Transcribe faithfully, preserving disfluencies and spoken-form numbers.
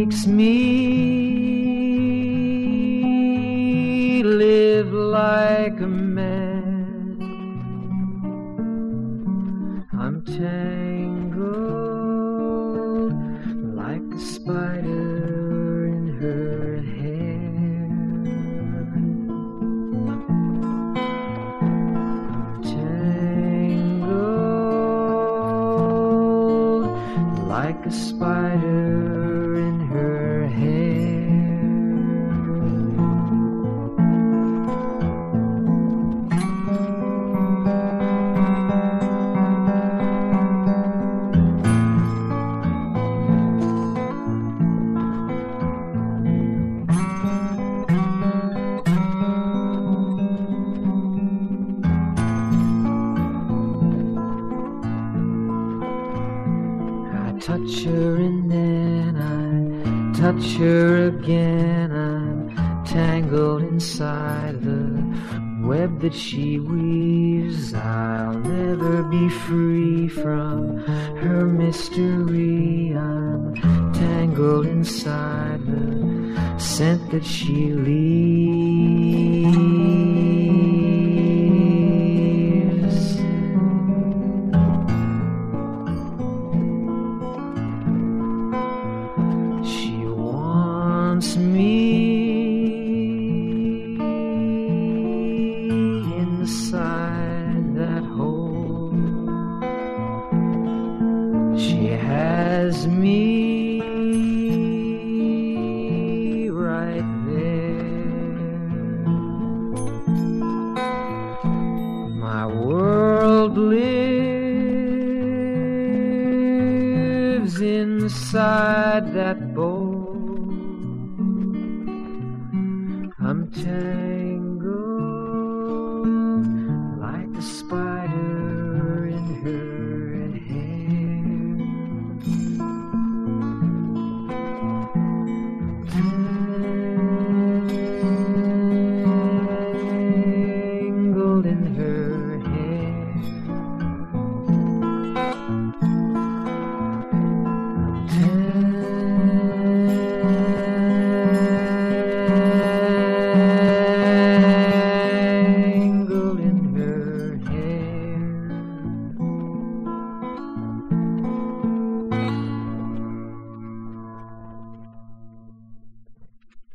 makes me live like a man. I'm tangled like a spider in her hair. I'm tangled like a spider in her hair. Touch her and then I touch her again. I'm tangled inside the web that she weaves. I'll never be free from her mystery. I'm tangled inside the scent that she leaves. Me inside that hole. She has me right there. My world lives inside that bowl. I'm tangled